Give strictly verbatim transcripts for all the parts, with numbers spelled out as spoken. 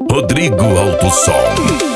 Rodrigo Alto Som.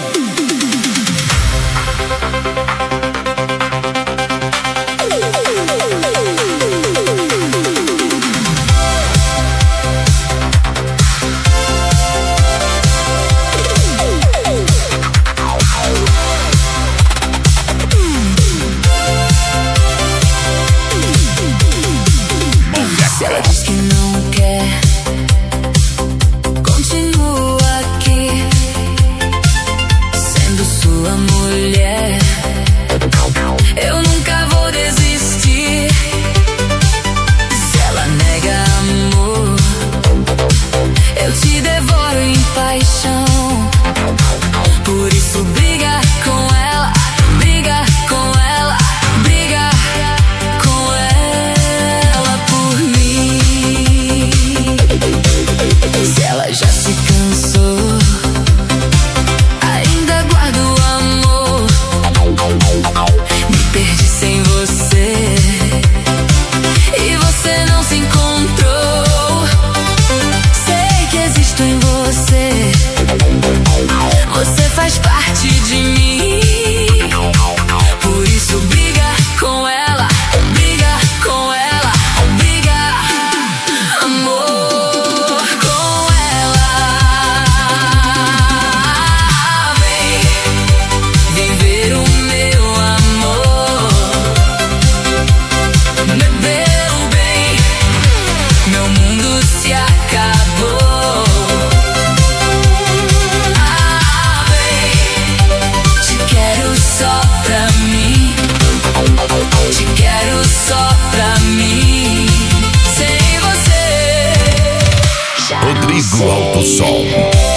Rodrigo Alto Som.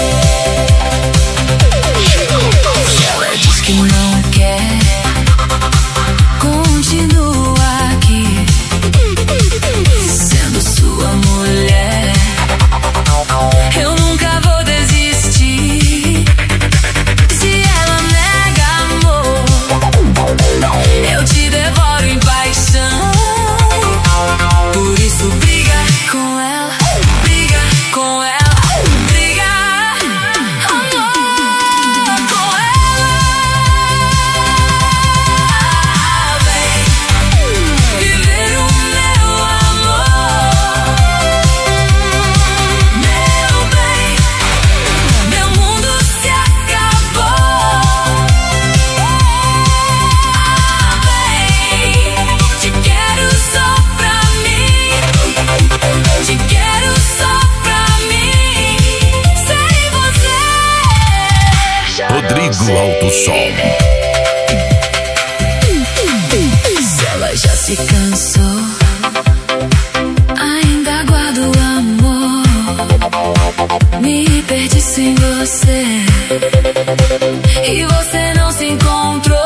Ela diz que não quer, continua aqui, sendo sua mulher. Eu nunca vou desistir. Se ela nega amor, eu te devoro em paixão. Por isso briga com ela, briga com ela. Rodrigo Alto Som. Se ela já se cansou, ainda guardo amor. Me perdi sem você e você não se encontrou.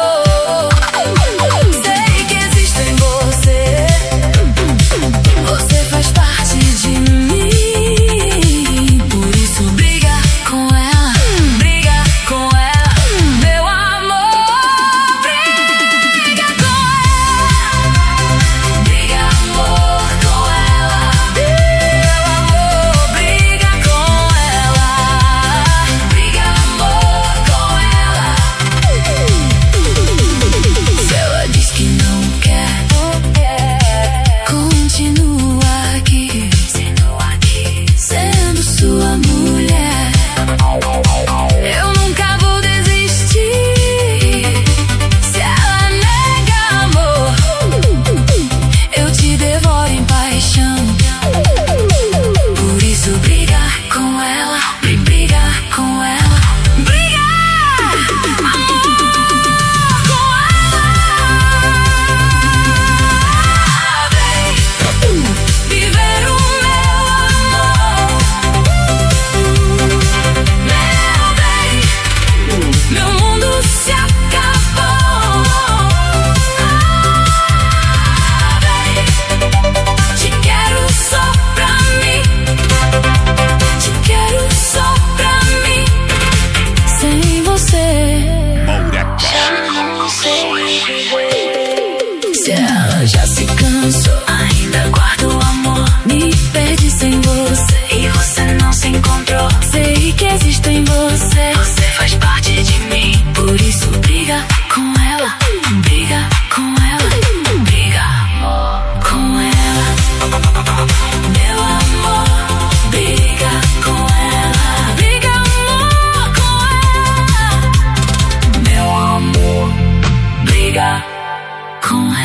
Sei que existo em você, você faz parte de mim. Por isso briga com ela, briga com ela, meu amor. Briga com ela, briga amor com ela, meu amor. Briga com ela, briga amor com ela. que existo em você. Você faz parte de mim. Por isso briga com ela, briga com ela, briga com ela, meu amor. Briga com ela, briga amor com ela, meu amor. Briga com ela.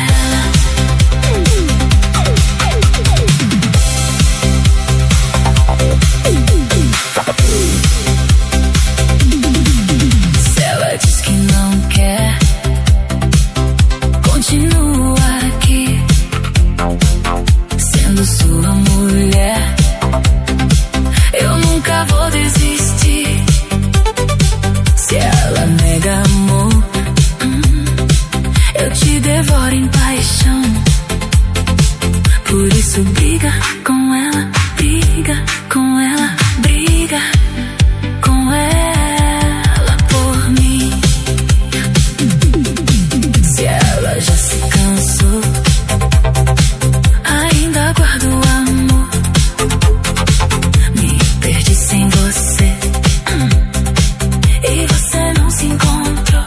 Se ela diz que não quer, continua aqui, sendo sua mulher. Eu nunca vou desistir. Se ela nega amor, hum, eu te devoro em paixão. Por isso briga com ela, briga com ela, briga com ela por mim. Se ela já se cansou, ainda guardo o amor. Me perdi sem você, hum, e você não se encontrou.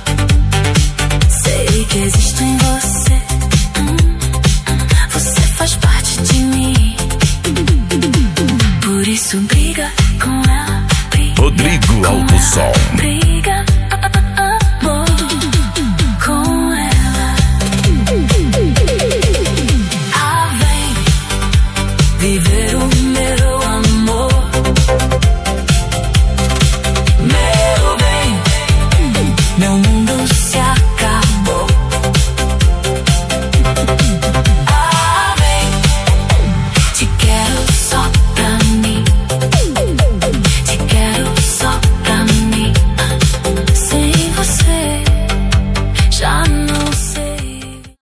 Sei que existo em você, hum, você faz parte de mim. Por isso briga com ela, briga Rodrigo com Alto ela. Som.